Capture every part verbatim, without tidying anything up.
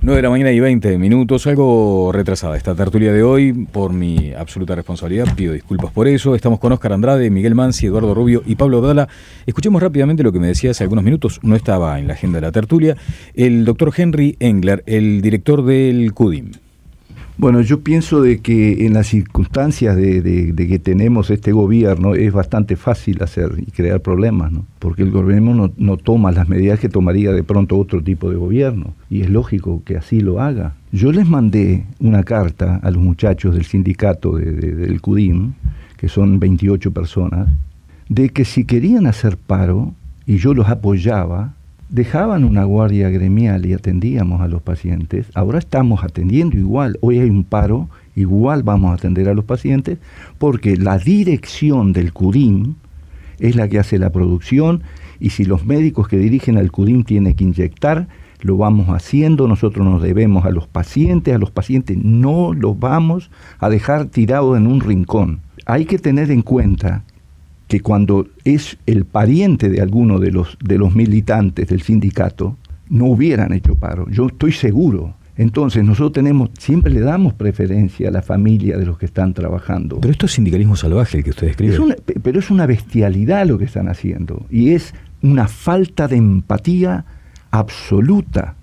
nueve de la mañana y veinte minutos, algo retrasada esta tertulia de hoy, por mi absoluta responsabilidad, pido disculpas por eso. Estamos con Óscar Andrade, Miguel Mansi, Eduardo Rubio y Pablo Abdala. Escuchemos rápidamente lo que me decía hace algunos minutos, no estaba en la agenda de la tertulia, el doctor Henry Engler, el director del C U D I M. Bueno, yo pienso de que en las circunstancias de, de, de que tenemos este gobierno es bastante fácil hacer y crear problemas, ¿no? Porque el gobierno no, no toma las medidas que tomaría de pronto otro tipo de gobierno, y es lógico que así lo haga. Yo les mandé una carta a los muchachos del sindicato de, de, del C U D I M, que son veintiocho personas, de que si querían hacer paro, y yo los apoyaba, dejaban una guardia gremial y atendíamos a los pacientes. Ahora estamos atendiendo igual, hoy hay un paro, igual vamos a atender a los pacientes, porque la dirección del C U D I M es la que hace la producción, y si los médicos que dirigen al C U D I M tienen que inyectar, lo vamos haciendo. Nosotros nos debemos a los pacientes, a los pacientes no los vamos a dejar tirados en un rincón. Hay que tener en cuenta que cuando es el pariente de alguno de los, de los militantes del sindicato, no hubieran hecho paro, yo estoy seguro. Entonces nosotros tenemos, siempre le damos preferencia a la familia de los que están trabajando. Pero esto es sindicalismo salvaje el que usted describe. Es una, pero es una bestialidad lo que están haciendo, y es una falta de empatía absoluta.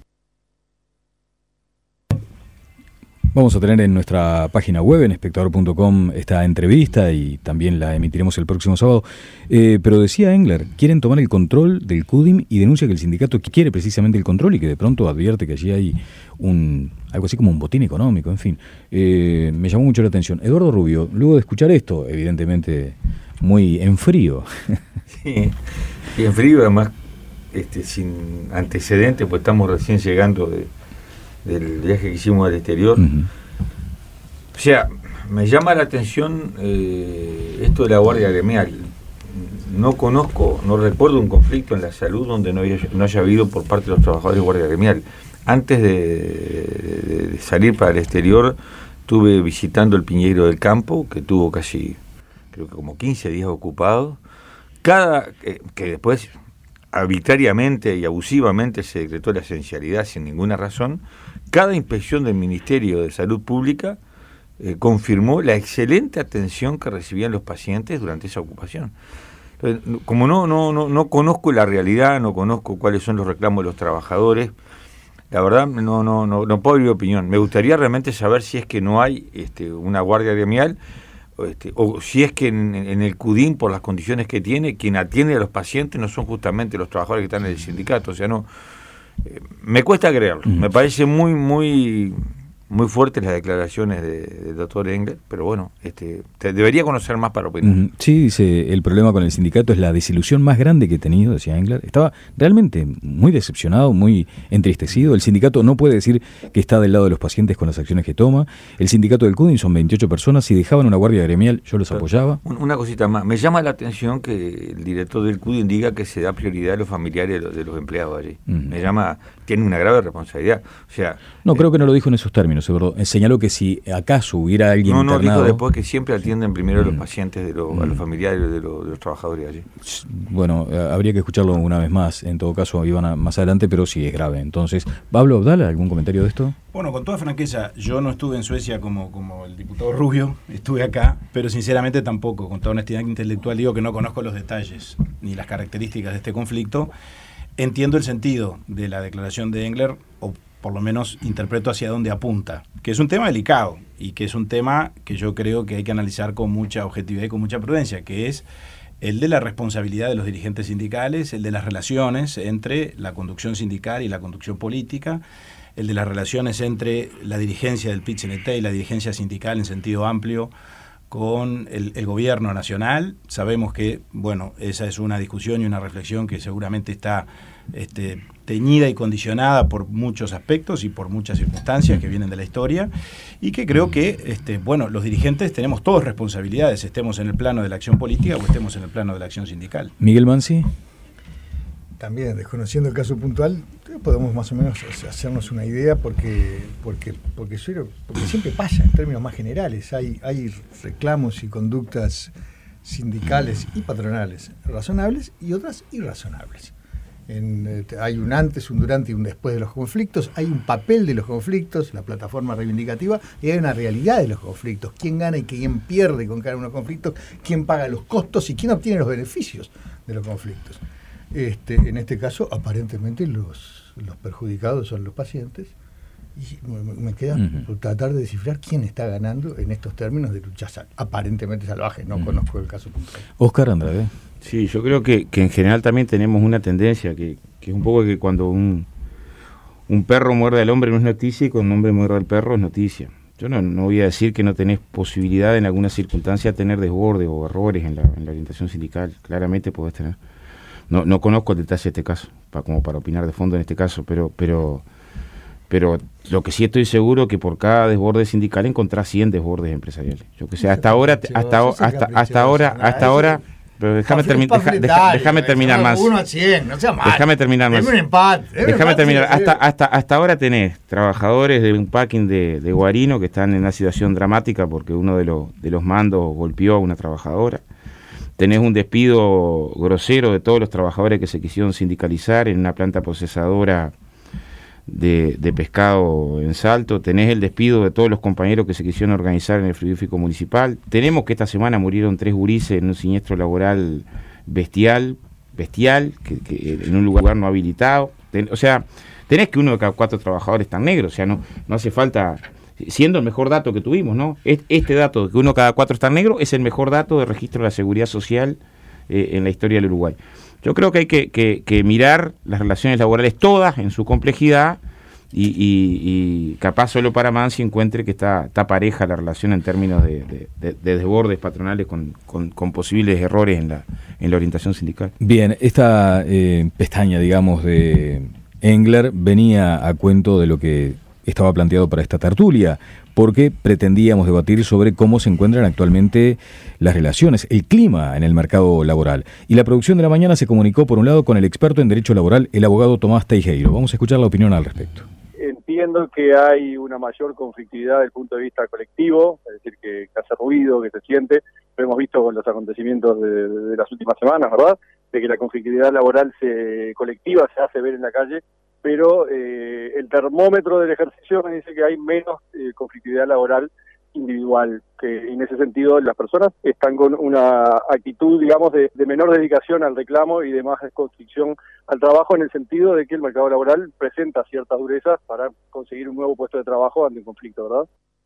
Vamos a tener en nuestra página web, en espectador punto com, esta entrevista, y también la emitiremos el próximo sábado. Eh, pero decía Engler, quieren tomar el control del C U D I M y denuncia que el sindicato quiere precisamente el control y que de pronto advierte que allí hay un algo así como un botín económico, en fin. Eh, me llamó mucho la atención. Eduardo Rubio, luego de escuchar esto, evidentemente muy en frío. Sí, y en frío, además este, sin antecedentes, pues estamos recién llegando de... del viaje que hicimos al exterior. Uh-huh. O sea, me llama la atención eh, esto de la guardia gremial. No conozco, no recuerdo un conflicto en la salud donde no haya, no haya habido por parte de los trabajadores de guardia gremial. Antes de, de, de salir para el exterior, estuve visitando el Piñeiro del Campo, que tuvo casi, creo que como quince días ocupado. Cada, eh, que después arbitrariamente y abusivamente se decretó la esencialidad sin ninguna razón. Cada inspección del Ministerio de Salud Pública eh, confirmó la excelente atención que recibían los pacientes durante esa ocupación. Entonces, como no, no, no, no conozco la realidad, no conozco cuáles son los reclamos de los trabajadores, la verdad no, no, no, no puedo dar mi opinión. Me gustaría realmente saber si es que no hay este, una guardia gremial, Este, o si es que en, en el C U D I M, por las condiciones que tiene, quien atiende a los pacientes no son justamente los trabajadores que están en el sindicato. O sea, no, eh, me cuesta creerlo. Uh-huh. Me parece muy, muy, muy fuertes las declaraciones de, del doctor Engler, pero bueno, este, te debería conocer más para opinar. Uh-huh. Sí, dice, el problema con el sindicato es la desilusión más grande que he tenido, decía Engler. Estaba realmente muy decepcionado, muy entristecido. El sindicato no puede decir que está del lado de los pacientes con las acciones que toma. El sindicato del C U D I M son veintiocho personas. Si dejaban una guardia gremial, yo los claro. apoyaba. Una cosita más. Me llama la atención que el director del C U D I M diga que se da prioridad a los familiares de los, de los empleados allí. Uh-huh. Me llama, tiene una grave responsabilidad. O sea, no, eh, creo que no lo dijo en esos términos. Señaló que si acaso hubiera alguien no, no, internado... dijo después que siempre atienden primero a los pacientes, de los, mm. a los familiares de los, de los trabajadores allí. Bueno, habría que escucharlo una vez más, en todo caso iban a, más adelante, pero sí es grave. Entonces, Pablo Abdala, ¿algún comentario de esto? Bueno, con toda franqueza, yo no estuve en Suecia como, como el diputado Rubio, estuve acá, pero sinceramente tampoco, con toda honestidad intelectual, digo que no conozco los detalles ni las características de este conflicto. Entiendo el sentido de la declaración de Engler, o por lo menos interpreto hacia dónde apunta, que es un tema delicado y que es un tema que yo creo que hay que analizar con mucha objetividad y con mucha prudencia, que es el de la responsabilidad de los dirigentes sindicales, el de las relaciones entre la conducción sindical y la conducción política, el de las relaciones entre la dirigencia del P I T C N T y la dirigencia sindical en sentido amplio con el, el gobierno nacional. Sabemos que, bueno, esa es una discusión y una reflexión que seguramente está este, teñida y condicionada por muchos aspectos y por muchas circunstancias que vienen de la historia, y que creo que, este, bueno, los dirigentes tenemos todos responsabilidades, estemos en el plano de la acción política o estemos en el plano de la acción sindical. Miguel Mansi. También, desconociendo el caso puntual, podemos más o menos hacernos una idea porque porque porque, porque siempre pasa en términos más generales. Hay, hay reclamos y conductas sindicales y patronales razonables y otras irrazonables. En, eh, hay un antes, un durante y un después de los conflictos, hay un papel de los conflictos, la plataforma reivindicativa, y hay una realidad de los conflictos, quién gana y quién pierde con cada uno de los conflictos, quién paga los costos y quién obtiene los beneficios de los conflictos. Este, en este caso, aparentemente los, los perjudicados son los pacientes, y me, me queda uh-huh. por tratar de descifrar quién está ganando en estos términos de luchas aparentemente salvajes, no uh-huh. conozco el caso puntual. Óscar Andrade. Sí, yo creo que, que en general también tenemos una tendencia, que, que es un poco que cuando un, un perro muerde al hombre no es noticia y cuando un hombre muerde al perro es noticia. Yo no, no voy a decir que no tenés posibilidad en alguna circunstancia de tener desbordes o errores en la, en la orientación sindical, claramente podés tener. No, no conozco el detalle de este caso, para, como para opinar de fondo en este caso, pero, pero, pero lo que sí estoy seguro que por cada desborde sindical encontrás cien desbordes empresariales. Yo que sé, hasta ahora, hasta, hasta, hasta ahora, hasta ahora... Pero déjame, termi deja, deja, déjame terminar más. uno a cien, no sea mal. Déjame terminar más. Un empate, déjame empate, terminar. Hasta, hasta, hasta ahora tenés trabajadores de un packing de, de Guarino que están en una situación dramática porque uno de los, de los mandos golpeó a una trabajadora. Tenés un despido grosero de todos los trabajadores que se quisieron sindicalizar en una planta procesadora de, de pescado en Salto. Tenés el despido de todos los compañeros que se quisieron organizar en el frigorífico municipal. Tenemos que esta semana murieron tres gurises en un siniestro laboral bestial, bestial que, que en un lugar no habilitado. Ten, o sea, tenés que uno de cada cuatro trabajadores están negros. O sea, no, no hace falta, siendo el mejor dato que tuvimos, ¿no? Este dato de que uno de cada cuatro está negro es el mejor dato de registro de la seguridad social eh, en la historia del Uruguay. Yo creo que hay que, que, que mirar las relaciones laborales todas en su complejidad y, y, y capaz solo para Mansi encuentre que está, está pareja la relación en términos de, de, de, de desbordes patronales con, con, con posibles errores en la, en la orientación sindical. Bien, esta eh, pestaña, digamos, de Engler venía a cuento de lo que estaba planteado para esta tertulia, porque pretendíamos debatir sobre cómo se encuentran actualmente las relaciones, el clima en el mercado laboral. Y la producción de la mañana se comunicó, por un lado, con el experto en Derecho Laboral, el abogado Tomás Teijeiro. Vamos a escuchar la opinión al respecto. Entiendo que hay una mayor conflictividad desde el punto de vista colectivo, es decir, que, que hace ruido, que se siente. Lo hemos visto con los acontecimientos de, de, de las últimas semanas, ¿verdad? De que la conflictividad laboral se, colectiva se hace ver en la calle, pero eh, el termómetro del ejercicio me dice que hay menos eh, conflictividad laboral individual, que en ese sentido las personas están con una actitud, digamos, de, de menor dedicación al reclamo y de más constricción al trabajo, en el sentido de que el mercado laboral presenta ciertas durezas para conseguir un nuevo puesto de trabajo ante un conflicto, ¿verdad?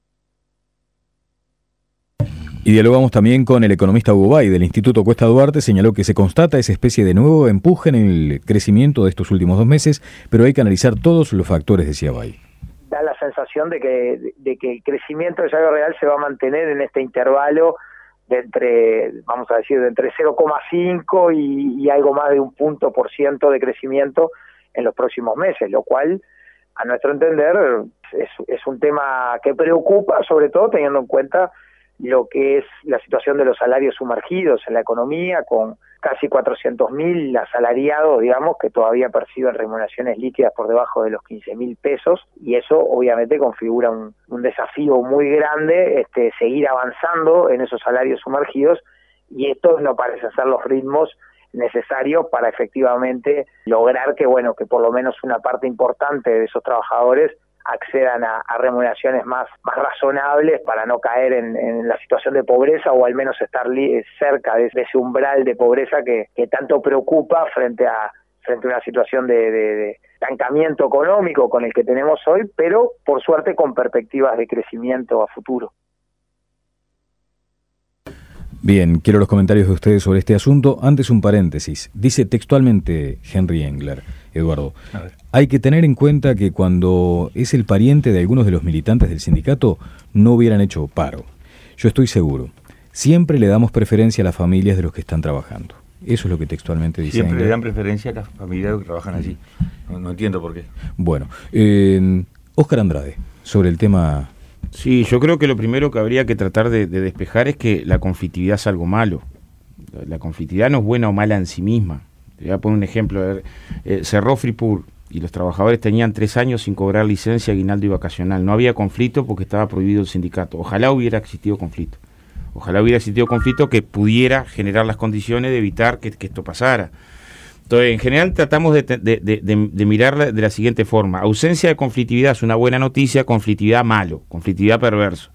Y dialogamos también con el economista Hugo Bay del Instituto Cuesta Duarte. Señaló que se constata esa especie de nuevo empuje en el crecimiento de estos últimos dos meses, pero hay que analizar todos los factores, decía Bay. Da la sensación de que, de que el crecimiento del salario real se va a mantener en este intervalo de entre, vamos a decir, de entre cero coma cinco y, y algo más de un punto por ciento de crecimiento en los próximos meses, lo cual, a nuestro entender, es, es un tema que preocupa, sobre todo teniendo en cuenta lo que es la situación de los salarios sumergidos en la economía, con casi cuatrocientos mil asalariados, digamos, que todavía perciben remuneraciones líquidas por debajo de los quince mil pesos, y eso obviamente configura un, un desafío muy grande, este, seguir avanzando en esos salarios sumergidos, y estos no parecen ser los ritmos necesarios para efectivamente lograr que, bueno, que por lo menos una parte importante de esos trabajadores accedan a, a remuneraciones más, más razonables para no caer en, en la situación de pobreza, o al menos estar li cerca de, de ese umbral de pobreza que, que tanto preocupa frente a, frente a una situación de, de, de estancamiento económico con el que tenemos hoy, pero por suerte con perspectivas de crecimiento a futuro. Bien, quiero los comentarios de ustedes sobre este asunto. Antes un paréntesis. Dice textualmente Henry Engler, Eduardo, hay que tener en cuenta que cuando es el pariente de algunos de los militantes del sindicato, no hubieran hecho paro. Yo estoy seguro. Siempre le damos preferencia a las familias de los que están trabajando. Eso es lo que textualmente dice Siempre Engler. le dan preferencia a las familias de los que trabajan allí. No, no entiendo por qué. Bueno, eh, Óscar Andrade, sobre el tema... Sí, yo creo que lo primero que habría que tratar de, de despejar es que la conflictividad es algo malo. La conflictividad no es buena o mala en sí misma. Te voy a poner un ejemplo. A ver, eh, cerró Fripur y los trabajadores tenían tres años sin cobrar licencia, aguinaldo y vacacional. No había conflicto porque estaba prohibido el sindicato. Ojalá hubiera existido conflicto. Ojalá hubiera existido conflicto que pudiera generar las condiciones de evitar que, que esto pasara. Entonces, en general tratamos de, de, de, de, de mirarla de la siguiente forma. Ausencia de conflictividad es una buena noticia, conflictividad malo, conflictividad perverso.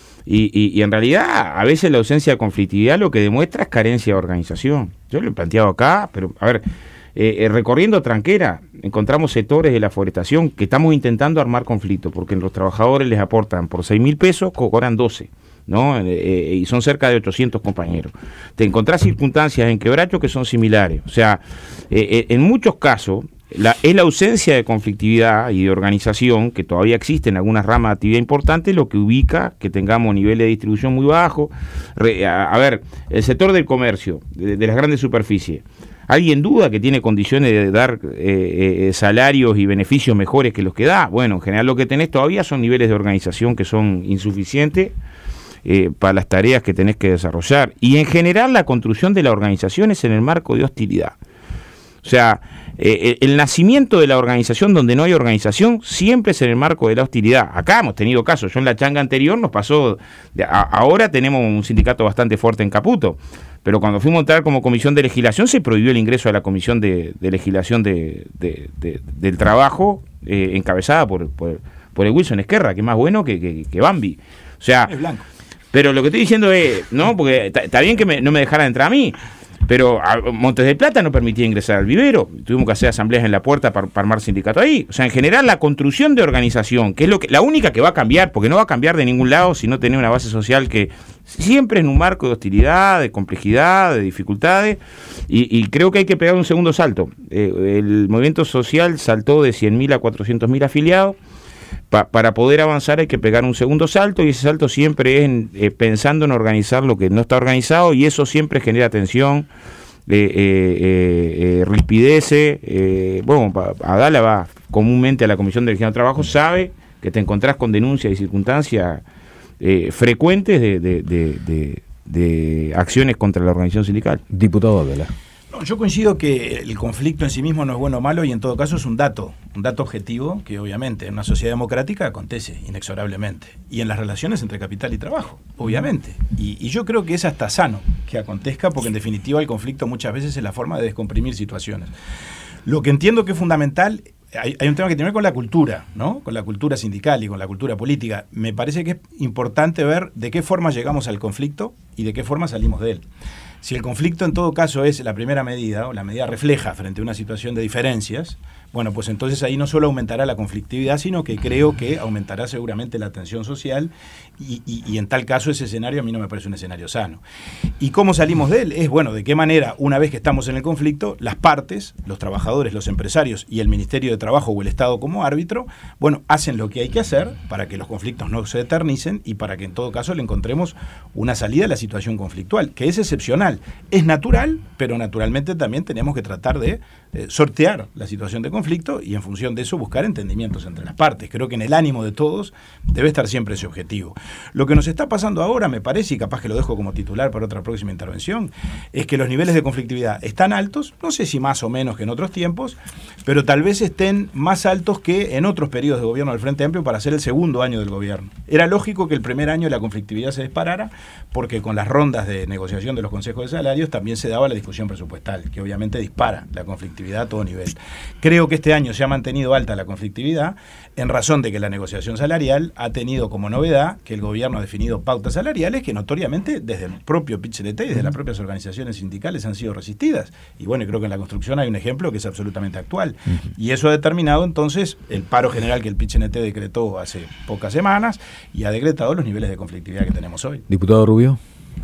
Y, y, y en realidad, a veces la ausencia de conflictividad lo que demuestra es carencia de organización. Yo lo he planteado acá, pero a ver, eh, eh, recorriendo Tranquera, encontramos sectores de la forestación que estamos intentando armar conflictos, porque los trabajadores les aportan por seis mil pesos, cobran doce. ¿no? Eh, y son cerca de ochocientos compañeros. Te encontrás circunstancias en Quebracho que son similares. O sea, eh, eh, en muchos casos, la, es la ausencia de conflictividad y de organización, que todavía existe en algunas ramas de actividad importante, lo que ubica que tengamos niveles de distribución muy bajos. A, a ver, el sector del comercio, de, de las grandes superficies. ¿Alguien duda que tiene condiciones de dar eh, eh, salarios y beneficios mejores que los que da? Bueno, en general lo que tenés todavía son niveles de organización que son insuficientes eh, para las tareas que tenés que desarrollar. Y en general la construcción de la organización es en el marco de hostilidad. O sea, eh, el nacimiento de la organización donde no hay organización siempre es en el marco de la hostilidad. Acá hemos tenido casos, yo en la changa anterior nos pasó, de, a, ahora tenemos un sindicato bastante fuerte en Caputo, pero cuando fuimos a entrar como comisión de legislación se prohibió el ingreso a la comisión de, de legislación de, de, de, del trabajo eh, encabezada por, por, por el Wilson Esquerra, que es más bueno que, que, que Bambi. O sea, es blanco. Pero lo que estoy diciendo es, no, porque está bien que me, no me dejaran entrar a mí, pero a Montes del Plata no permitía ingresar al vivero, tuvimos que hacer asambleas en la puerta para, para armar sindicato ahí. O sea, en general la construcción de organización, que es lo que la única que va a cambiar, porque no va a cambiar de ningún lado si no tenés una base social que siempre en un marco de hostilidad, de complejidad, de dificultades, y, y creo que hay que pegar un segundo salto. Eh, el movimiento social saltó de cien mil a cuatrocientos mil afiliados. Pa, para poder avanzar hay que pegar un segundo salto, y ese salto siempre es en, eh, pensando en organizar lo que no está organizado, y eso siempre genera tensión, eh, eh, eh, rispidece. Eh, bueno, Adala va comúnmente a la Comisión de Legislación de Trabajo, sabe que te encontrás con denuncias y circunstancias eh, frecuentes de, de, de, de, de acciones contra la organización sindical. Diputado Adala. No, yo coincido que el conflicto en sí mismo no es bueno o malo, y en todo caso es un dato, un dato objetivo que obviamente en una sociedad democrática acontece inexorablemente, y en las relaciones entre capital y trabajo, obviamente. Y, y yo creo que es hasta sano que acontezca, porque en definitiva el conflicto muchas veces es la forma de descomprimir situaciones. Lo que entiendo que es fundamental, hay, hay un tema que tiene que ver con la cultura, ¿no? Con la cultura sindical y con la cultura política. Me parece que es importante ver de qué forma llegamos al conflicto y de qué forma salimos de él. Si el conflicto en todo caso es la primera medida, o la medida refleja frente a una situación de diferencias, bueno, pues entonces ahí no solo aumentará la conflictividad, sino que creo que aumentará seguramente la tensión social, y, y, y en tal caso ese escenario a mí no me parece un escenario sano. ¿Y cómo salimos de él? Es, bueno, de qué manera, una vez que estamos en el conflicto, las partes, los trabajadores, los empresarios y el Ministerio de Trabajo o el Estado como árbitro, bueno, hacen lo que hay que hacer para que los conflictos no se eternicen y para que en todo caso le encontremos una salida a la situación conflictual, que es excepcional. Es natural, pero naturalmente también tenemos que tratar de eh, sortear la situación de conflicto y en función de eso buscar entendimientos entre las partes. Creo que en el ánimo de todos debe estar siempre ese objetivo. Lo que nos está pasando ahora, me parece, y capaz que lo dejo como titular para otra próxima intervención, es que los niveles de conflictividad están altos, no sé si más o menos que en otros tiempos, pero tal vez estén más altos que en otros periodos de gobierno del Frente Amplio para ser el segundo año del gobierno. Era lógico que el primer año la conflictividad se disparara, porque con las rondas de negociación de los consejos de salarios también se daba la discusión presupuestal, que obviamente dispara la conflictividad a todo nivel. Creo que este año se ha mantenido alta la conflictividad en razón de que la negociación salarial ha tenido como novedad que el gobierno ha definido pautas salariales que notoriamente desde el propio P I T C N T y desde las propias organizaciones sindicales han sido resistidas. Y bueno, creo que en la construcción hay un ejemplo que es absolutamente actual. Uh-huh. Y eso ha determinado entonces el paro general que el P I T C N T decretó hace pocas semanas y ha decretado los niveles de conflictividad que tenemos hoy. Diputado Rubio.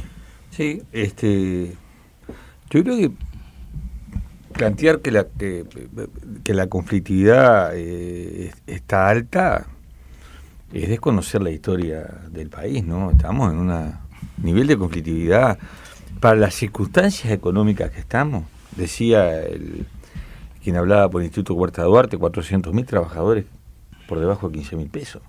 Sí, este, yo creo que plantear que la que, que la conflictividad eh, está alta es desconocer la historia del país, ¿no? Estamos en un nivel de conflictividad para las circunstancias económicas que estamos. Decía el, quien hablaba por el Instituto Huerta Duarte, cuatrocientos mil trabajadores por debajo de quince mil pesos.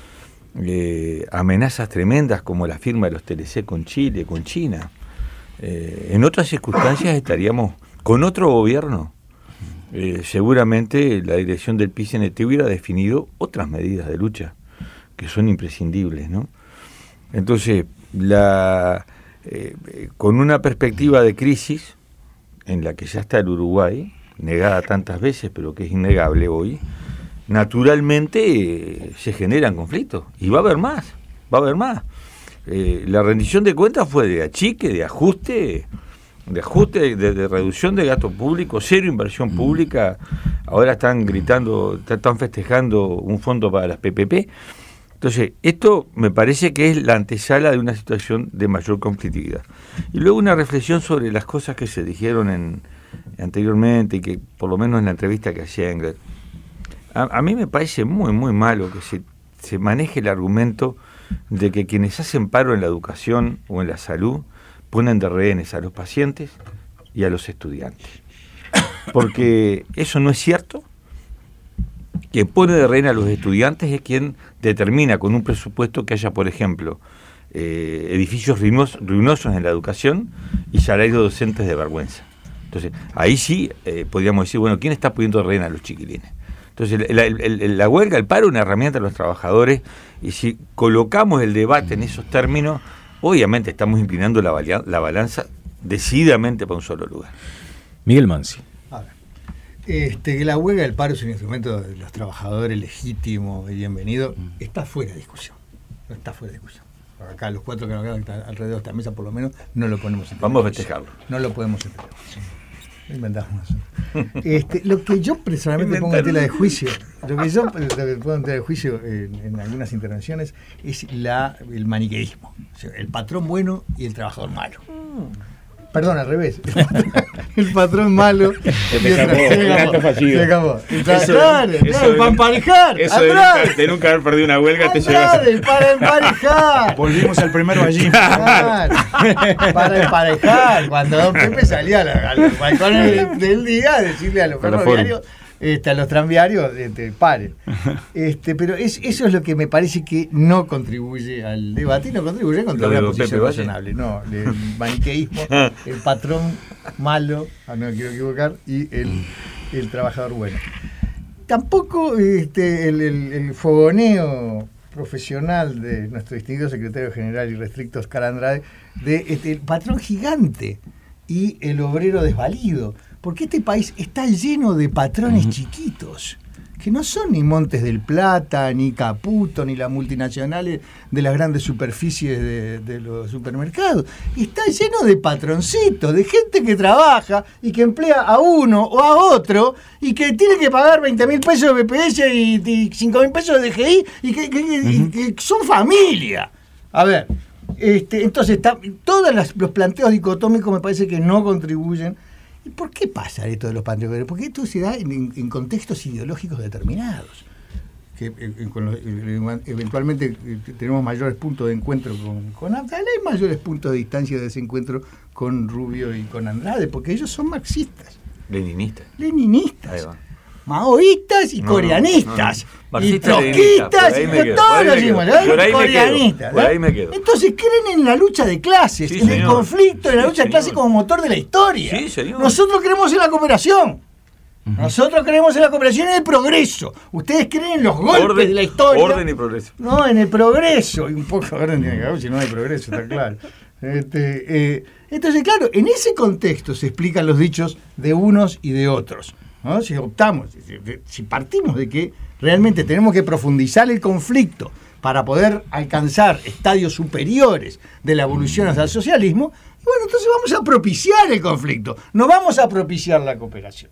Eh, amenazas tremendas como la firma de los T L C con Chile, con China. Eh, en otras circunstancias estaríamos con otro gobierno. Eh, seguramente la dirección del P I C N T hubiera definido otras medidas de lucha que son imprescindibles, ¿no? Entonces, la, eh, con una perspectiva de crisis en la que ya está el Uruguay, negada tantas veces, pero que es innegable hoy, naturalmente eh, se generan conflictos, y va a haber más, va a haber más. Eh, la rendición de cuentas fue de achique, de ajuste, de ajuste, de, de reducción de gasto público, cero inversión pública. Ahora están gritando, están festejando un fondo para las P P P. Entonces, esto me parece que es la antesala de una situación de mayor conflictividad. Y luego una reflexión sobre las cosas que se dijeron en, anteriormente, y que por lo menos en la entrevista que hacía Engler. A, a mí me parece muy, muy malo que se, se maneje el argumento de que quienes hacen paro en la educación o en la salud ponen de rehenes a los pacientes y a los estudiantes. Porque eso no es cierto. Quien pone de rehén a los estudiantes es quien determina con un presupuesto que haya, por ejemplo, eh, edificios ruinos, ruinosos en la educación y salarios docentes de vergüenza. Entonces, ahí sí eh, podríamos decir, bueno, ¿quién está poniendo de rehén a los chiquilines? Entonces, la, la, la, la huelga, el paro es una herramienta de los trabajadores, y si colocamos el debate en esos términos, obviamente estamos inclinando la, la balanza decididamente para un solo lugar. Miguel Mansi. Este, que la huelga del paro es un instrumento de los trabajadores legítimo y bienvenido, está fuera de discusión. No está fuera de discusión. Acá los cuatro que nos quedan alrededor de esta mesa, por lo menos, no lo ponemos en Vamos a festejarlo. No lo podemos entender. Inventamos. Este, lo que yo personalmente pongo en tela de juicio, lo que yo lo que pongo en tela de juicio en, en algunas intervenciones es la, el maniqueísmo. O sea, el patrón bueno y el trabajador malo. Perdón, al revés. El patrón, el patrón malo. Se te acabó, el acto fallido. Se acabó. Eso, claro, eso claro, de, para emparejar. Eso de nunca, de nunca haber perdido una huelga te llevas. Para emparejar. Volvimos al primero allí. Claro, para emparejar. Cuando don Pepe salía a los balcones del día a decirle a los ferroviarios, este, a los tranviarios, este, paren. Este, pero es, eso es lo que me parece que no contribuye al debate y no contribuye contra una posición razonable. No, el maniqueísmo, el patrón malo, no me quiero equivocar, y el, el trabajador bueno. Tampoco este, el, el, el fogoneo profesional de nuestro distinguido secretario general y restricto Oscar Andrade, de este, el patrón gigante y el obrero desvalido. Porque este país está lleno de patrones uh-huh. chiquitos, que no son ni Montes del Plata, ni Caputo, ni las multinacionales de las grandes superficies de, de los supermercados. Está lleno de patroncitos, de gente que trabaja y que emplea a uno o a otro y que tiene que pagar veinte mil pesos de B P S y, y cinco mil pesos de D G I y que, que, uh-huh. y que son familia. A ver, este, entonces está, todos los, los planteos dicotómicos me parece que no contribuyen. ¿Y por qué pasa esto de los planteos? Porque esto se da en, en contextos ideológicos determinados. Que eh, con los, eh, eventualmente eh, tenemos mayores puntos de encuentro con, con Andrade, hay mayores puntos de distancia de ese encuentro con Rubio y con Andrade, porque ellos son marxistas. Leninistas. Leninistas. Maoístas y no, coreanistas. No, no. Y trotskistas, y todos los mismos, coreanistas. Por ahí me quedo. Entonces creen en la lucha de clases, sí, en señor. El conflicto, en la sí, lucha señor. de clases como motor de la historia. Sí, señor. Nosotros creemos en la cooperación. Uh-huh. Nosotros creemos en la cooperación y en el progreso. Ustedes creen en los golpes orden, de la historia. Orden y progreso. No, en el progreso. Y un poco de orden tiene que haber, si no hay progreso, está claro. Este, eh, entonces, claro, en ese contexto se explican los dichos de unos y de otros. ¿No? Si optamos, si partimos de que realmente tenemos que profundizar el conflicto para poder alcanzar estadios superiores de la evolución hacia el socialismo, y bueno, entonces vamos a propiciar el conflicto, no vamos a propiciar la cooperación.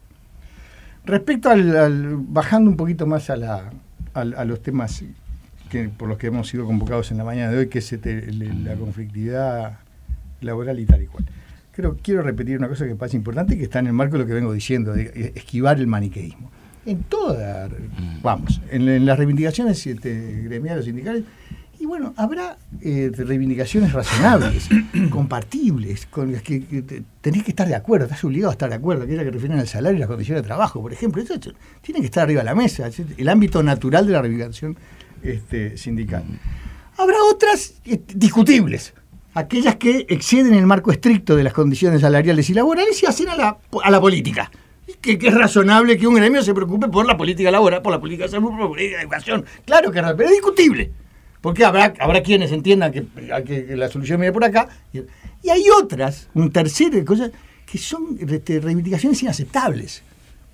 Respecto al, al bajando un poquito más a, la, a, a los temas que, por los que hemos sido convocados en la mañana de hoy, que es este, la conflictividad laboral y tal y cual. Pero quiero repetir una cosa que me parece importante y que está en el marco de lo que vengo diciendo, de esquivar el maniqueísmo. En toda, vamos, en, en las reivindicaciones este, gremiales, sindicales, y bueno, habrá eh, reivindicaciones razonables, compartibles, con las que, que te, tenés que estar de acuerdo, estás obligado a estar de acuerdo, aquellas que refieren al salario y las condiciones de trabajo, por ejemplo. Eso, eso tiene que estar arriba de la mesa, es el ámbito natural de la reivindicación este, sindical. Habrá otras eh, discutibles, aquellas que exceden el marco estricto de las condiciones salariales y laborales y hacen a la, a la política. Que, que es razonable que un gremio se preocupe por la política laboral, por la política de salud, por la política de educación. Claro que es, pero es discutible. Porque habrá, habrá quienes entiendan que, que, que la solución viene por acá. Y, y hay otras, un tercero de cosas, que son este, reivindicaciones inaceptables.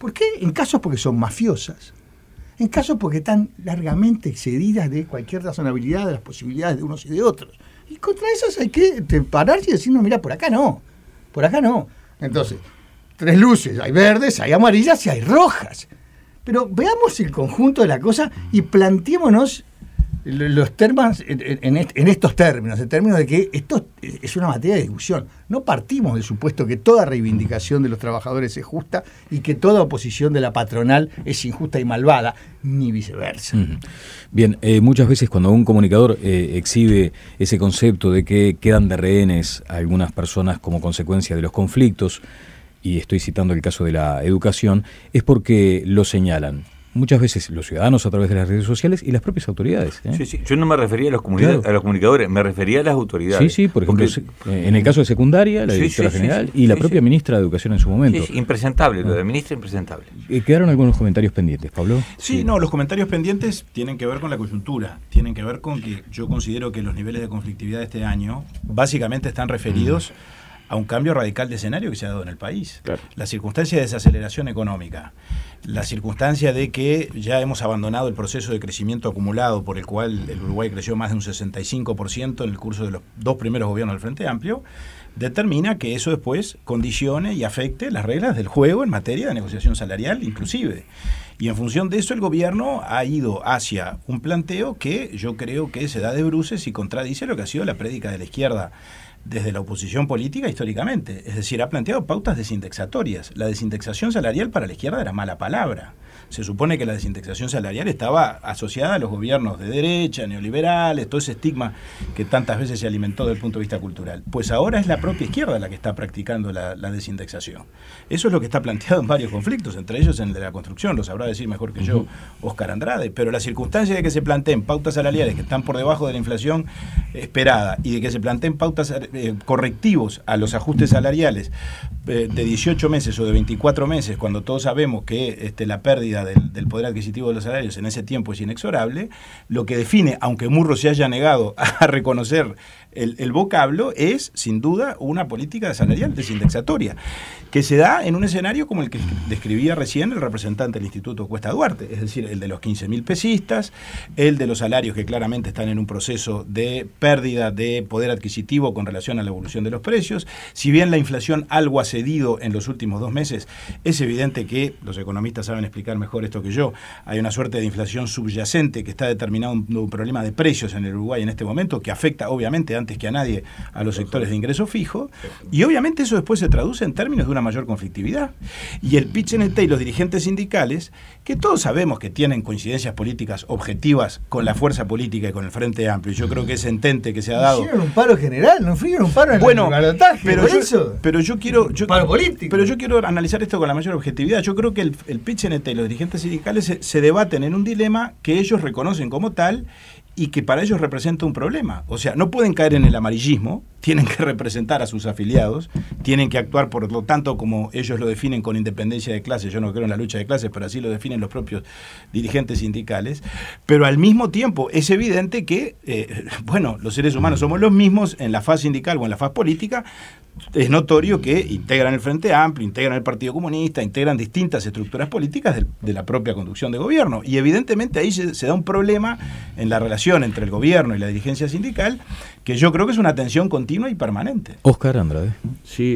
¿Por qué? En casos porque son mafiosas, en casos porque están largamente excedidas de cualquier razonabilidad de las posibilidades de unos y de otros. Y contra esas hay que te, pararse y decir, no, mira, por acá no, por acá no. Entonces, tres luces, hay verdes, hay amarillas y hay rojas. Pero veamos el conjunto de la cosa y planteémonos los términos en, en, en estos términos, en términos de que esto es una materia de discusión. No partimos del supuesto que toda reivindicación de los trabajadores es justa y que toda oposición de la patronal es injusta y malvada, ni viceversa. Uh-huh. Bien, eh, muchas veces cuando un comunicador eh, exhibe ese concepto de que quedan de rehenes a algunas personas como consecuencia de los conflictos, y estoy citando el caso de la educación, es porque lo señalan muchas veces los ciudadanos a través de las redes sociales y las propias autoridades. ¿eh? Sí, sí. Yo no me refería a los, claro. a los comunicadores, me refería a las autoridades. Sí, sí, por ejemplo, porque, en el caso de secundaria, la directora sí, sí, general sí, sí, y la sí, propia sí. ministra de Educación en su momento. Sí, sí, impresentable, lo de ministra impresentable. ¿Quedaron algunos comentarios pendientes, Pablo? Sí, sí, no, los comentarios pendientes tienen que ver con la coyuntura, tienen que ver con que yo considero que los niveles de conflictividad de este año básicamente están referidos mm. a un cambio radical de escenario que se ha dado en el país. Claro. La circunstancia de desaceleración económica, la circunstancia de que ya hemos abandonado el proceso de crecimiento acumulado por el cual el Uruguay creció más de un sesenta y cinco por ciento en el curso de los dos primeros gobiernos del Frente Amplio, determina que eso después condicione y afecte las reglas del juego en materia de negociación salarial inclusive. Y en función de eso el gobierno ha ido hacia un planteo que yo creo que se da de bruces y contradice lo que ha sido la prédica de la izquierda desde la oposición política históricamente. Es decir, ha planteado pautas desindexatorias. La desindexación salarial para la izquierda era mala palabra. Se supone que la desindexación salarial estaba asociada a los gobiernos de derecha, neoliberales, todo ese estigma que tantas veces se alimentó desde el punto de vista cultural. Pues ahora es la propia izquierda la que está practicando la, la desindexación. Eso es lo que está planteado en varios conflictos, entre ellos en el de la construcción, lo sabrá decir mejor que yo Óscar Andrade, pero la circunstancia de que se planteen pautas salariales que están por debajo de la inflación esperada y de que se planteen pautas eh, correctivos a los ajustes salariales eh, de dieciocho meses o de veinticuatro meses, cuando todos sabemos que este, la pérdida Del, del poder adquisitivo de los salarios en ese tiempo es inexorable, lo que define, aunque Murro se haya negado a reconocer el, el vocablo, es sin duda una política salarial desindexatoria, que se da en un escenario como el que describía recién el representante del Instituto Cuesta Duarte, es decir, el de los quince mil pesistas, el de los salarios que claramente están en un proceso de pérdida de poder adquisitivo con relación a la evolución de los precios. Si bien la inflación algo ha cedido en los últimos dos meses, es evidente que los economistas saben explicar mejor esto que yo. Hay una suerte de inflación subyacente que está determinando un, un problema de precios en el Uruguay en este momento, que afecta obviamente antes que a nadie a los sectores de ingreso fijo, y obviamente eso después se traduce en términos de una mayor conflictividad. Y el P I T C N T y los dirigentes sindicales, que todos sabemos que tienen coincidencias políticas objetivas con la fuerza política y con el Frente Amplio, y yo creo que ese entente que se ha dado... Hicieron un paro general, no hicieron un paro en bueno, el balotaje, pero yo, eso. Pero yo quiero... Yo, paro político. Pero yo quiero analizar esto con la mayor objetividad. Yo creo que el, el P I T C N T y los dirigentes sindicales se, se debaten en un dilema que ellos reconocen como tal y que para ellos representa un problema. O sea, no pueden caer en el amarillismo, tienen que representar a sus afiliados, tienen que actuar, por lo tanto, como ellos lo definen, con independencia de clases. Yo no creo en la lucha de clases, pero así lo definen los propios dirigentes sindicales. Pero al mismo tiempo es evidente que, eh, bueno, los seres humanos somos los mismos en la faz sindical o en la faz política. Es notorio que integran el Frente Amplio, integran el Partido Comunista, integran distintas estructuras políticas de, de la propia conducción de gobierno. Y evidentemente ahí se, se da un problema en la relación entre el gobierno y la dirigencia sindical, que yo creo que es una tensión continua y permanente. Óscar Andrade. Sí.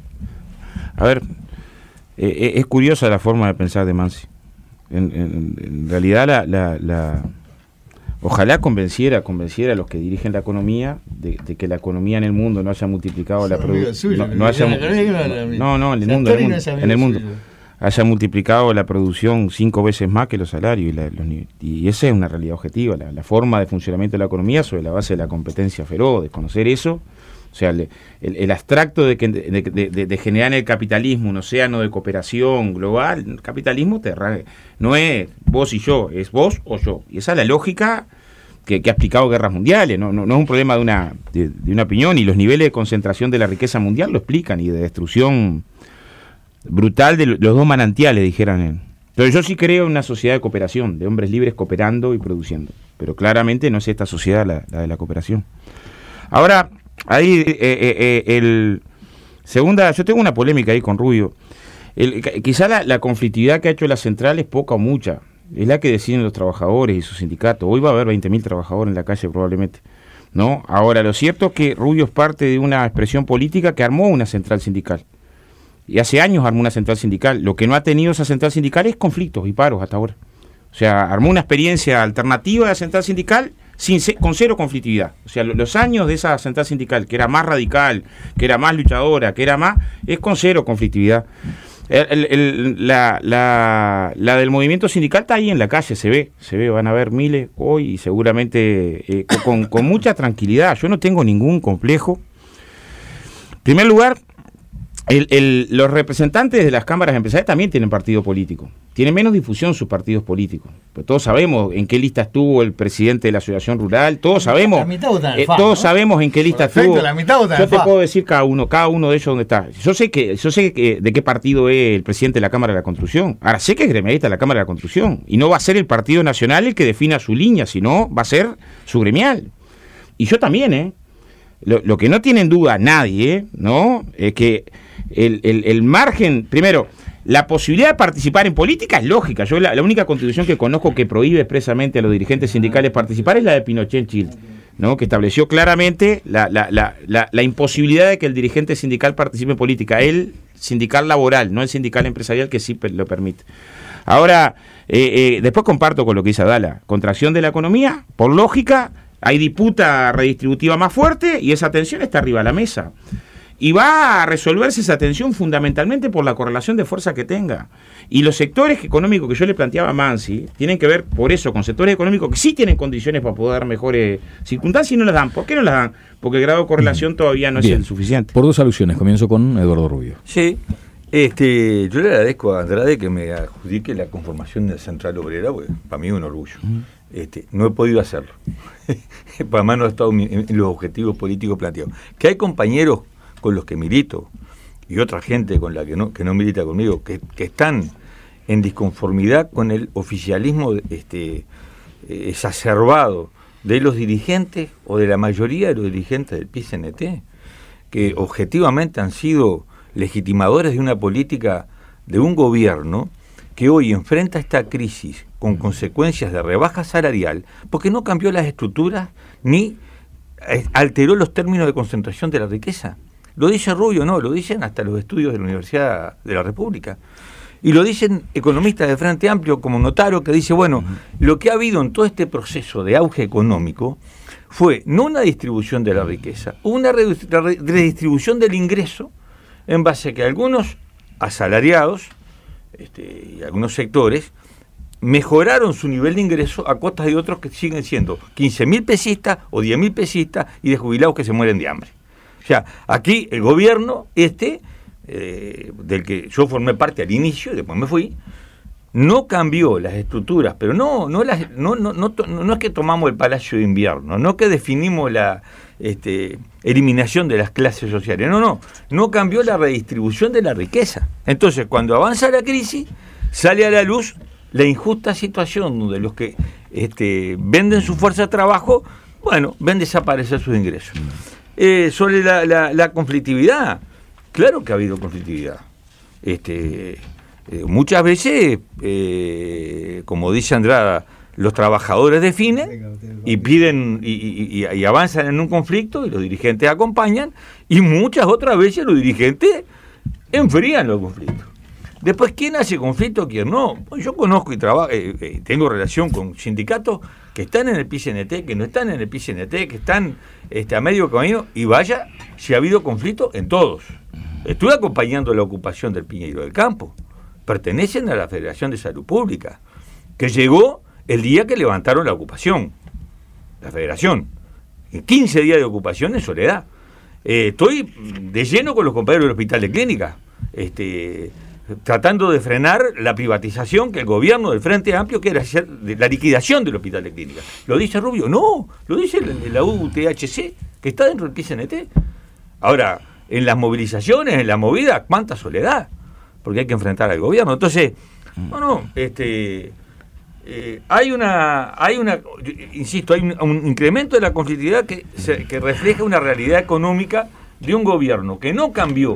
A ver, eh, es curiosa la forma de pensar de Mansi. En, en, en realidad la... la, la Ojalá convenciera, convenciera a los que dirigen la economía de, de que la economía en el mundo no haya multiplicado la producción. No, no, haya, no, no, en el mundo, en el mundo, en el mundo haya multiplicado la producción cinco veces más que los salarios. Y, la, los, y esa es una realidad objetiva. La, la forma de funcionamiento de la economía sobre la base de la competencia feroz, desconocer eso. O sea, el, el, el abstracto de, que, de, de, de, de generar en el capitalismo un océano de cooperación global, el capitalismo te, no es vos y yo, es vos o yo. Y esa es la lógica que, que ha explicado guerras mundiales, no, no, no es un problema de una, de, de una opinión, y los niveles de concentración de la riqueza mundial lo explican, y de destrucción brutal de los dos manantiales, dijeran él. Entonces yo sí creo en una sociedad de cooperación, de hombres libres cooperando y produciendo, pero claramente no es esta sociedad la, la de la cooperación. Ahora... Ahí, eh, eh, eh, el segunda, yo tengo una polémica ahí con Rubio. el, quizá la, la conflictividad que ha hecho la central es poca o mucha, es la que deciden los trabajadores y sus sindicatos. Hoy va a haber veinte mil trabajadores en la calle probablemente, ¿no? Ahora, lo cierto es que Rubio es parte de una expresión política que armó una central sindical. Y hace años armó una central sindical. Lo que no ha tenido esa central sindical es conflictos y paros hasta ahora. O sea, armó una experiencia alternativa de la central sindical sin, con cero conflictividad. O sea, los años de esa central sindical, que era más radical, que era más luchadora, que era más, es con cero conflictividad. El, el, el, la, la, la del movimiento sindical está ahí en la calle, se ve, se ve, van a haber miles hoy y seguramente eh, con, con mucha tranquilidad. Yo no tengo ningún complejo. En primer lugar, el, el, los representantes de las cámaras empresariales también tienen partido político. Tienen menos difusión sus partidos políticos. Pues todos sabemos en qué lista estuvo el presidente de la Asociación Rural, todos sabemos, eh, F A, todos ¿no? sabemos en qué lista Perfecto, estuvo. La mitad Yo te puedo decir cada uno, cada uno de ellos dónde está. Yo sé que, yo sé que, de qué partido es el presidente de la Cámara de la Construcción. Ahora sé que es gremialista de la Cámara de la Construcción. Y no va a ser el Partido Nacional el que defina su línea, sino va a ser su gremial. Y yo también, ¿eh? Lo, lo que no tiene en duda nadie, ¿no? Es que el, el, el margen, primero, la posibilidad de participar en política es lógica. Yo la, la única constitución que conozco que prohíbe expresamente a los dirigentes sindicales participar es la de Pinochet en Chile, ¿no? Que estableció claramente la, la, la, la, la imposibilidad de que el dirigente sindical participe en política. El sindical laboral, no el sindical empresarial, que sí lo permite. Ahora, eh, eh, después comparto con lo que dice Adala. Contracción de la economía, por lógica, hay disputa redistributiva más fuerte y esa tensión está arriba de la mesa. Y va a resolverse esa tensión fundamentalmente por la correlación de fuerza que tenga. Y los sectores económicos que yo le planteaba a Mansi tienen que ver, por eso, con sectores económicos que sí tienen condiciones para poder dar mejores circunstancias y no las dan. ¿Por qué no las dan? Porque el grado de correlación todavía no Bien. es el suficiente. Por dos alusiones, comienzo con Eduardo Rubio. Sí, este, yo le agradezco a Andrade que me adjudique la conformación de la Central Obrera, porque para mí es un orgullo. Uh-huh. Este, no he podido hacerlo. Para mí no ha estado en los objetivos políticos planteados. Que hay compañeros con los que milito y otra gente con la que no, que no milita conmigo, que, que están en disconformidad con el oficialismo este, eh, exacerbado de los dirigentes o de la mayoría de los dirigentes del P I C N T, que objetivamente han sido legitimadores de una política de un gobierno que hoy enfrenta esta crisis con consecuencias de rebaja salarial, porque no cambió las estructuras ni alteró los términos de concentración de la riqueza. Lo dice Rubio, no, lo dicen hasta los estudios de la Universidad de la República. Y lo dicen economistas de Frente Amplio como Notaro, que dice, bueno, uh-huh. lo que ha habido en todo este proceso de auge económico fue no una distribución de la riqueza, una redistribución del ingreso en base a que algunos asalariados este, y algunos sectores mejoraron su nivel de ingreso a costas de otros que siguen siendo quince mil pesistas o diez mil pesistas y de jubilados que se mueren de hambre. O sea, aquí el gobierno este, eh, del que yo formé parte al inicio y después me fui, no cambió las estructuras, pero no no, las, no, no, no, no es que tomamos el Palacio de Invierno, no que definimos la este, eliminación de las clases sociales, no, no, no cambió la redistribución de la riqueza. Entonces, cuando avanza la crisis, sale a la luz la injusta situación donde los que este, venden su fuerza de trabajo, bueno, ven desaparecer sus ingresos. Eh, sobre la, la, la conflictividad, claro que ha habido conflictividad. Este, eh, muchas veces, eh, como dice Andrada, los trabajadores definen y piden y, y, y avanzan en un conflicto y los dirigentes acompañan, y muchas otras veces los dirigentes enfrían los conflictos. Después, ¿quién hace conflicto, quién no? Pues yo conozco y trabajo, eh, eh, tengo relación con sindicatos que están en el P I C N T, que no están en el P I C N T, que están este, a medio camino, y vaya, si ha habido conflicto en todos. Estuve acompañando la ocupación del Piñeiro del Campo. Pertenecen a la Federación de Salud Pública, que llegó el día que levantaron la ocupación, la Federación. En quince días de ocupación en soledad. Eh, estoy de lleno con los compañeros del Hospital de Clínica, este, tratando de frenar la privatización que el gobierno del Frente Amplio quiere hacer, de la liquidación del Hospital de Clínica. ¿Lo dice Rubio? No, lo dice la U T H C, que está dentro del P I C N T. Ahora, en las movilizaciones, en la movida, ¿cuánta soledad? Porque hay que enfrentar al gobierno. Entonces, no, no, este, eh, hay una, hay una, insisto, hay un, un incremento de la conflictividad que, se, que refleja una realidad económica de un gobierno que no cambió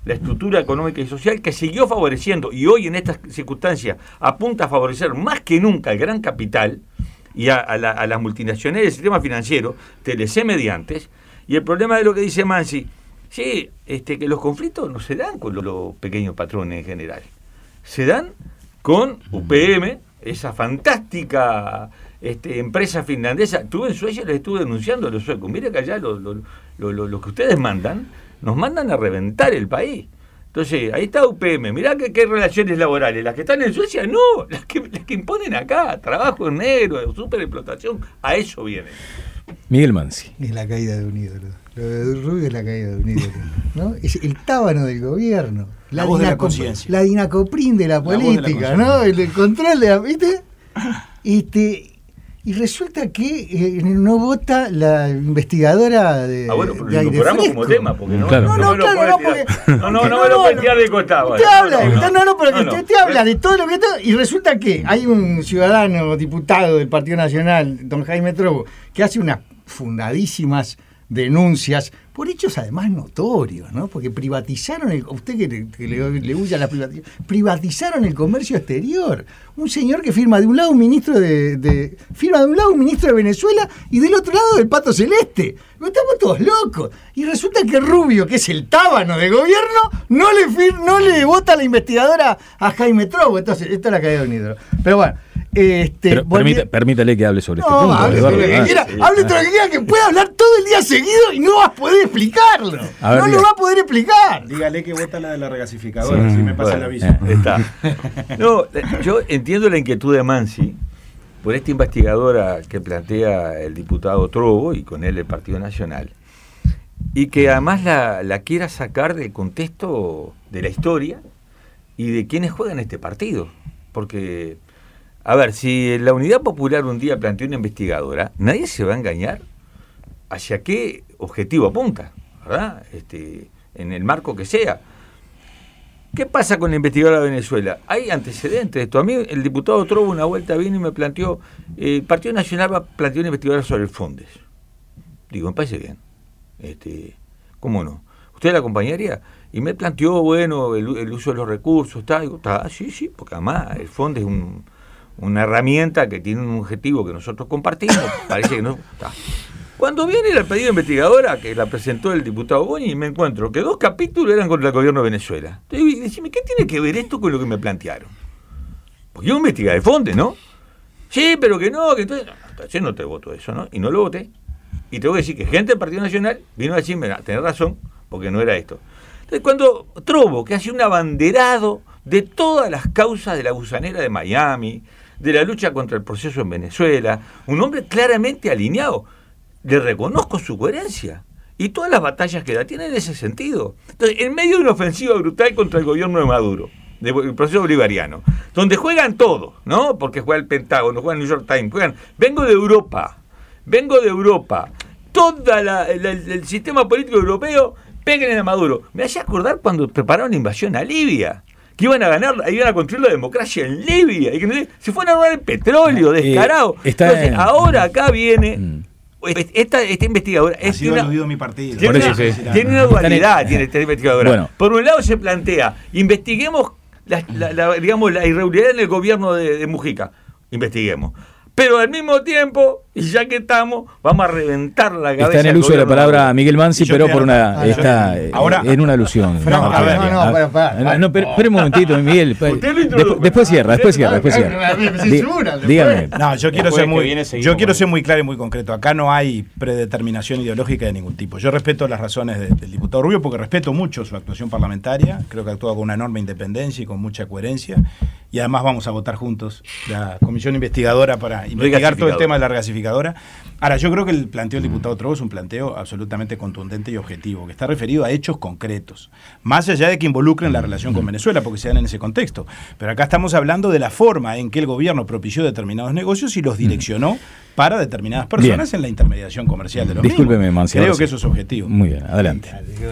la estructura económica y social que siguió favoreciendo, y hoy en estas circunstancias apunta a favorecer más que nunca al gran capital y a, a, la, a las multinacionales del sistema financiero, T L C mediantes. Y el problema de lo que dice Mansi, sí, este, que los conflictos no se dan con los, los pequeños patrones en general, se dan con U P M, esa fantástica este, empresa finlandesa. Estuve en Suecia y les estuve denunciando a los suecos. Mire que allá lo, lo, lo, lo, lo que ustedes mandan, nos mandan a reventar el país. Entonces, ahí está U P M. Mirá que, qué relaciones laborales. Las que están en Suecia, no. Las que, las que imponen acá. Trabajo en negro, superexplotación. A eso viene. Miguel Mansi. Es la caída de un ídolo. Lo de Rubio es la caída de un ídolo, ¿no? Es el tábano del gobierno. La, la voz de la conciencia. La dinacoprín de la política, la ¿no? El, el control de la... ¿Viste? Este... Y resulta que eh, no vota la investigadora de. Ah, bueno, pero de lo aire incorporamos fresco. como tema, porque no, claro. no, no, no, me lo claro, puede no, tirar. porque- No, no, no, no, me lo no, puede no. tirar de costado. Usted no, habla, no, no, no, no, pero no, que no. usted, usted habla de todo lo que está. Y resulta que hay un ciudadano diputado del Partido Nacional, don Jaime Trobo, que hace unas fundadísimas denuncias por hechos además notorios, ¿no? Porque privatizaron el, usted que le, que le, le huye a la privatización, privatizaron el comercio exterior. Un señor que firma de un lado un ministro de, de firma de un lado un ministro de Venezuela y del otro lado el Pato Celeste. Estamos todos locos. Y resulta que Rubio, que es el tábano del gobierno, no le fir, no le vota a la investigadora a Jaime Trobo. Entonces, esto es la caída de un ídolo. Pero bueno, este Pero volví- permita- permítale que hable sobre este no, punto. hable Eduardo. todo lo que Ah, quiera, sí, hable sí. todo lo que quiera, que puede hablar todo el día seguido y no vas a poder explicarlo. A ver, no diga. lo va a poder explicar. Dígale que vota la de la regasificadora, Sí, si me pasa bueno, el aviso. eh. Está. No, yo entiendo la inquietud de Mansi por esta investigadora que plantea el diputado Trobo y con él el Partido Nacional, y que además la, la quiera sacar del contexto de la historia y de quienes juegan este partido. Porque, a ver, si la Unidad Popular un día planteó una investigadora, nadie se va a engañar hacia qué objetivo apunta, ¿verdad? Este, en el marco que sea. ¿Qué pasa con la investigadora de Venezuela? Hay antecedentes de esto. A mí el diputado Trobo una vuelta vino y me planteó, eh, el Partido Nacional va a plantear una investigadora sobre el Fondes. Digo, me parece bien. Este, ¿cómo no? ¿Usted la acompañaría? Y me planteó, bueno, el, el uso de los recursos, está, digo, está, sí, sí, porque además el Fondes es un, una herramienta que tiene un objetivo que nosotros compartimos, parece que no está. Cuando viene el pedido de investigadora, que la presentó el diputado Boni, me encuentro que dos capítulos eran contra el gobierno de Venezuela. Entonces, y decime, ¿qué tiene que ver esto con lo que me plantearon? Porque yo investigué de Fondes, ¿no? Sí, pero que no, que entonces... No, yo no te voto eso, ¿no? Y no lo voté. Y tengo que decir que gente del Partido Nacional vino a decirme, tenés razón, porque no era esto. Entonces, cuando Trobo, que hace un abanderado de todas las causas de la gusanera de Miami, de la lucha contra el proceso en Venezuela, un hombre claramente alineado, le reconozco su coherencia. Y todas las batallas que da tienen ese sentido. Entonces, en medio de una ofensiva brutal contra el gobierno de Maduro, del proceso bolivariano, donde juegan todos, ¿no? Porque juega el Pentágono, juega el New York Times, juegan... Vengo de Europa, vengo de Europa. Todo el sistema político europeo peguen a Maduro. Me hace acordar cuando prepararon la invasión a Libia, que iban a ganar, iban a construir la democracia en Libia, y que se fueron a robar el petróleo, descarado. Eh, está Entonces, en... ahora acá viene... Mm. Esta, esta investigadora Ha es sido una, aludido mi partido. tiene, Por una, eso, sí. tiene una dualidad, tiene esta investigadora. Bueno. Por un lado se plantea, investiguemos la, la, la, digamos, la irregularidad en el gobierno de, de Mujica, investiguemos. Pero al mismo tiempo, y ya que estamos, vamos a reventar la cabeza. Está en el uso de la palabra Miguel Mansi, Y yo pero te- por una Ah, está yo- eh, ahora- en una alusión. Franco, No, a ver, espera, no, no, ah, para, para, para. no, pero- espere un momentito, Miguel. Usted lo introdujo. Después, después cierra, después cierra, después Me cierra. censuran, Dí- Dígame. No, yo quiero Después ser que muy, viene, seguimos yo quiero con ser él. muy claro y muy concreto. Acá no hay predeterminación ideológica de ningún tipo. Yo respeto las razones de- del diputado Rubio porque respeto mucho su actuación parlamentaria. Creo que actúa con una enorme independencia y con mucha coherencia. Y además vamos a votar juntos la comisión investigadora para investigar todo el tema de la regasificadora. Ahora, yo creo que el planteo del diputado Trobo es un planteo absolutamente contundente y objetivo, que está referido a hechos concretos, más allá de que involucren la relación con Venezuela, porque se dan en ese contexto. Pero acá estamos hablando de la forma en que el gobierno propició determinados negocios y los direccionó para determinadas personas bien. en la intermediación comercial de los Discúlpeme, mismos. Manciano, Creo sí. que eso es objetivo. Muy bien, adelante.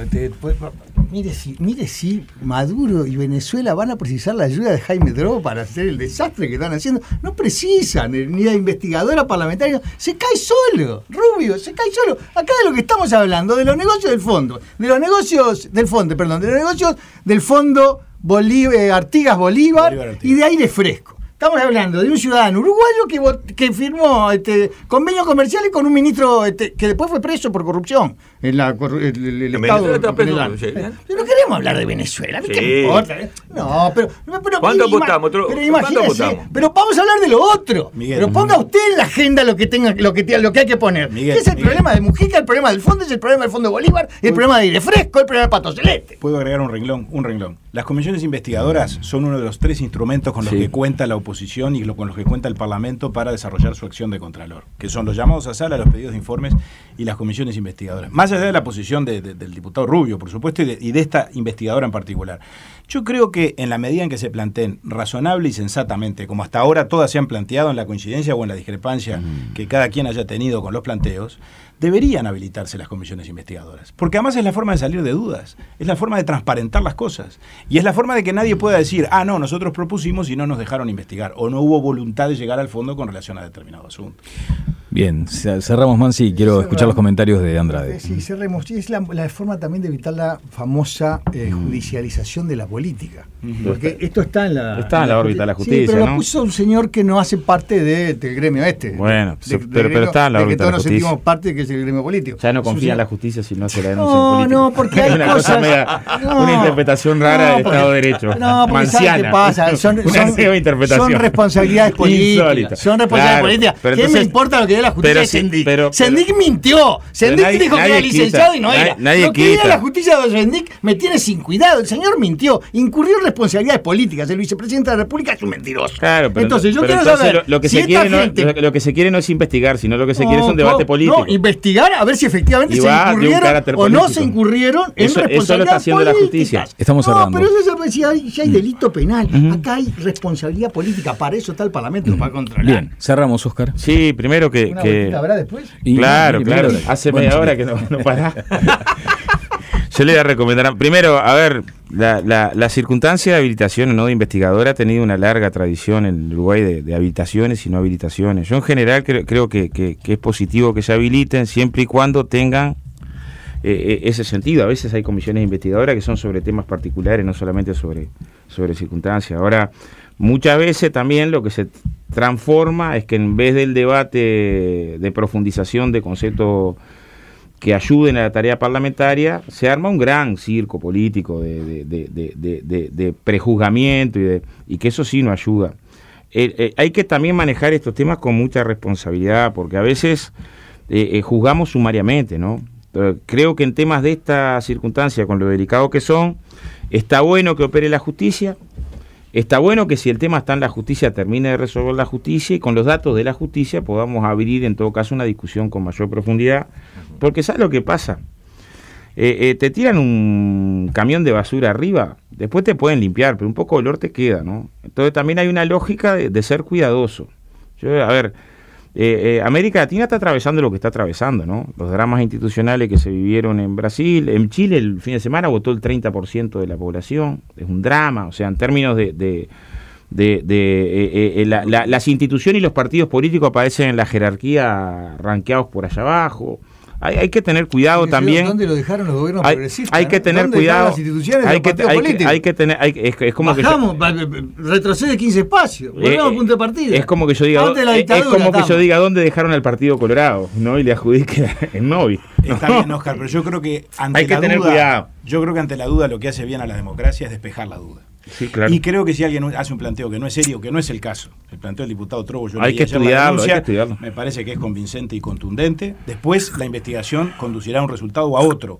Mire si, mire si Maduro y Venezuela van a precisar la ayuda de Jaime Drogo para hacer el desastre que están haciendo. No precisan ni la investigadora parlamentaria. Se cae solo, Rubio, se cae solo. Acá de lo que estamos hablando, de los negocios del fondo, de los negocios del fondo, perdón, de los negocios del fondo Bolívar, eh, Artigas Bolívar, Bolívar Artigas. Y de aire fresco. Estamos hablando de un ciudadano uruguayo que, vot- que firmó este, convenios comerciales con un ministro este, que después fue preso por corrupción en la, el, el, el Estado. Está preso, Sí. Pero no queremos hablar de Venezuela, ¿qué Sí. me importa? No, pero, pero ¿Cuánto ima- votamos? Pero ¿Cuánto imagínese, votamos? pero vamos a hablar de lo otro. Miguel, pero ponga usted en la agenda lo que tenga, lo que, te- lo que hay que poner. Miguel, ¿Qué es el Miguel. problema de Mujica, el problema del fondo, es el problema del fondo Bolívar, el problema de aire fresco, el problema del Pato Celeste? Puedo agregar un renglón, un renglón. Las comisiones investigadoras son uno de los tres instrumentos con los Sí. que cuenta la oposición y lo, con los que cuenta el Parlamento para desarrollar su acción de contralor, que son los llamados a sala, los pedidos de informes y las comisiones investigadoras. Más allá de la posición de, de, del diputado Rubio, por supuesto, y de, y de esta investigadora en particular. Yo creo que en la medida en que se planteen razonable y sensatamente, como hasta ahora todas se han planteado en la coincidencia o en la discrepancia mm. que cada quien haya tenido con los planteos, deberían habilitarse las comisiones investigadoras. Porque además es la forma de salir de dudas, es la forma de transparentar las cosas. Y es la forma de que nadie pueda decir, ah, no, nosotros propusimos y no nos dejaron investigar, o no hubo voluntad de llegar al fondo con relación a determinado asunto. Bien, cerramos, Mansi, quiero Cerramos. escuchar los comentarios de Andrade. Sí, cerremos. Es la, la forma también de evitar la famosa eh, judicialización de la política. Porque esto está en la, Está en la órbita de la justicia, sí, pero ¿no? lo puso un señor que no hace parte de, del gremio este. Bueno, De- se- del pero- pero gremio está en la del que órbita de todos la nos justicia. sentimos parte, que es el gremio político. Ya no Es un confía en la señor- justicia si no se la denuncia No, en política. no, porque hay una cosas... cosa media, no, una interpretación rara no, del porque- Estado de Derecho. No, porque ¿sabes Manciana. qué pasa? Son, Una son, nueva interpretación. son responsabilidades políticas. Insólita. Son responsabilidades Claro, políticas. pero ¿Qué entonces- me importa lo que diga la justicia pero de sí, Sendic? pero- Sendic mintió. Sendic nadie- dijo que nadie era quita, licenciado y no nadie- era. nadie Lo que diga quita. la justicia de Sendic me tiene sin cuidado. El señor mintió. Incurrió en responsabilidades políticas. El vicepresidente de la República es un mentiroso. Claro, pero entonces yo pero quiero entonces saber lo, lo que si se esta quiere no, gente- lo, lo que se quiere no es investigar, sino lo que se quiere es un No, debate no, político. No, investigar a ver si efectivamente Y se va de un incurrieron carácter o no político. se incurrieron en Eso- eso lo está responsabilidades haciendo la políticas. justicia. Estamos no, cerrando. pero eso es si hay, si hay delito penal. Acá hay responsabilidad política. Para eso está el Parlamento, para controlar. Bien, cerramos, Oscar. Sí, primero que... ¿Una que vueltita habrá después? Y- claro, y claro. primero- Hace bueno, media sí. hora que no, no para. Yo le voy a recomendar, primero, a ver, la, la, la circunstancia de habilitación no de investigadora ha tenido una larga tradición en Uruguay de, de habilitaciones y no habilitaciones. Yo en general creo, creo que, que, que es positivo que se habiliten siempre y cuando tengan eh, ese sentido. A veces hay comisiones investigadoras que son sobre temas particulares, no solamente sobre, sobre circunstancias. Ahora, muchas veces también lo que se transforma es que en vez del debate de profundización de conceptos que ayuden a la tarea parlamentaria, se arma un gran circo político de, de, de, de, de, de, de prejuzgamiento y, de, y que eso sí no ayuda. Eh, eh, hay que también manejar estos temas con mucha responsabilidad, porque a veces eh, eh, juzgamos sumariamente, ¿no? Pero creo que en temas de esta circunstancia, con lo delicado que son, está bueno que opere la justicia, está bueno que si el tema está en la justicia, termine de resolver la justicia y con los datos de la justicia podamos abrir en todo caso una discusión con mayor profundidad, porque ¿sabes lo que pasa? Eh, eh, te tiran un camión de basura arriba, después te pueden limpiar, pero un poco de olor te queda, ¿no? Entonces también hay una lógica de, de ser cuidadoso. Yo, a ver, eh, eh, América Latina está atravesando lo que está atravesando, ¿no? Los dramas institucionales que se vivieron en Brasil, en Chile el fin de semana votó el treinta por ciento de la población, es un drama, o sea, en términos de... de de, de eh, eh, la, la, las instituciones y los partidos políticos aparecen en la jerarquía ranqueados por allá abajo. Hay, hay que tener cuidado Sí, también. ¿Dónde lo dejaron los gobiernos Hay, progresistas? hay que ¿no? tener ¿Dónde cuidado. están las instituciones Hay de que, los partidos hay, que, políticos? hay que tener. Hay, es, es como Bajamos, que yo, va- retrocede quince espacios. Volvemos eh, al punto de partida. es como que yo diga, Antes de la es, es dictadura como que yo estamos. diga dónde dejaron al Partido Colorado, ¿no? Y le adjudique el móvil. Está bien, Oscar, pero yo creo que ante Hay que la tener duda, cuidado. yo creo que ante la duda lo que hace bien a la democracia es despejar la duda. Sí, claro. Y creo que si alguien hace un planteo que no es serio, que no es el caso, el planteo del diputado Trobo, yo Hay leí que ayer la estudiarlo, denuncia, hay que estudiarlo. me parece que es convincente y contundente. Después la investigación conducirá a un resultado o a otro.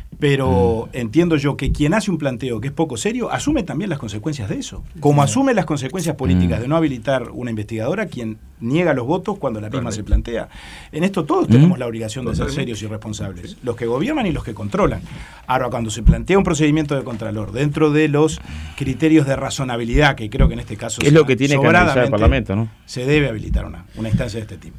Pero mm. entiendo yo que quien hace un planteo que es poco serio, asume también las consecuencias de eso. Como asume las consecuencias políticas mm. de no habilitar una investigadora, quien niega los votos cuando la misma se plantea. En esto todos mm. tenemos la obligación de ser serios y responsables. Los que gobiernan y los que controlan. Ahora, cuando se plantea un procedimiento de contralor dentro de los criterios de razonabilidad, que creo que en este caso es lo que tiene que analizar el Parlamento, ¿no? Se debe habilitar una, una instancia de este tipo.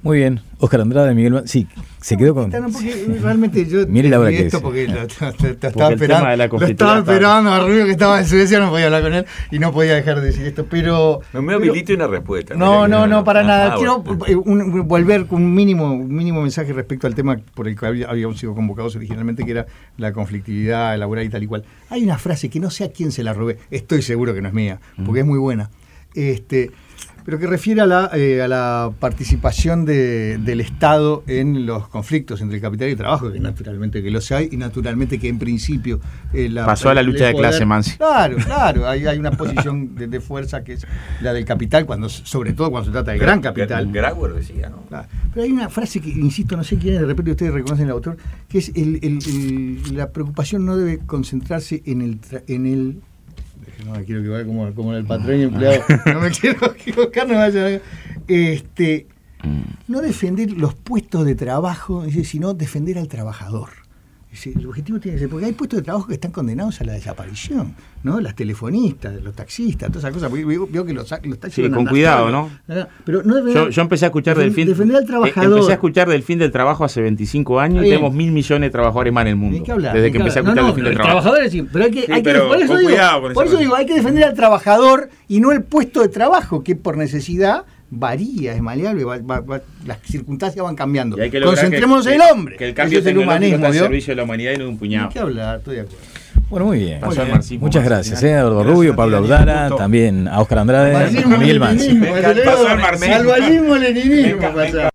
Muy bien, Óscar Andrade, Miguel Mansi, sí, se quedó con... No, porque realmente yo mire la hora que esto es. porque lo, lo- lo estaba esperando, la lo estaba esperando a Rubio que estaba en Suecia, no podía hablar con él y no podía dejar de decir esto, pero... No me pero- habilite una respuesta. No, Mira que no, no, para Ah, nada. ah, Quiero bueno. eh, un- un- volver con un mínimo, un mínimo mensaje respecto al tema por el que había- habíamos sido convocados originalmente, que era la conflictividad laboral y tal y cual. Hay una frase que no sé a quién se la robé, estoy seguro que no es mía, porque es muy buena. Este, pero que refiere a la, eh, a la participación de- del Estado en los conflictos entre el capital y el trabajo, que naturalmente que los hay, y naturalmente que en principio... eh, la, Pasó a la lucha el de clase, Mansi. Claro, claro, hay, hay una posición de, de fuerza que es la del capital, cuando sobre todo cuando se trata de gran capital. Grauer decía, ¿no? Claro. Pero hay una frase que, insisto, no sé quién es, de repente ustedes reconocen el autor, que es el, el- el- la preocupación no debe concentrarse en el... tra- en el no me quiero equivocar como, como el patrón y empleado, no me quiero equivocar, no me vaya a... Este, no defender los puestos de trabajo, dice, sino defender al trabajador. Dice, el objetivo tiene que ser, porque hay puestos de trabajo que están condenados a la desaparición, ¿no? Las telefonistas, los taxistas, todas esas cosas. porque Veo, veo que los, los taxis Sí, van a con andar cuidado, solos. ¿no? Pero no debe- Yo, yo empecé a escuchar del fin. defender al eh, trabajador. Empecé a escuchar del fin del trabajo hace veinticinco años Está y bien. tenemos mil millones de trabajadores más en el mundo. Hay que hablar, desde hay que empecé a hablar. escuchar No, del fin no, del el trabajo. trabajador sí, pero hay que, Sí, hay que pero por eso con digo, cuidado con por esa eso cosa. digo, hay que defender al trabajador y no el puesto de trabajo, que por necesidad varía, es maleable, va- va- va- las circunstancias van cambiando. Y hay que lograr Concentrémonos que- en el hombre. Que el cambio Ese es el tecnológico humanismo, está al ¿vio? servicio de la humanidad y no de un puñado. Hay que hablar, estoy de acuerdo. Bueno, muy bien. Pasó el marxismo Muchas más gracias, al eh, final. Eduardo Gracias, Rubio, Pablo Daniel, Audara, gusto. también a Óscar Andrade, Marxismo, Miguel Mansi. leninismo, Me encanta, pasó el marxismo. Salvalismo, leninismo. Me encanta, me pasó.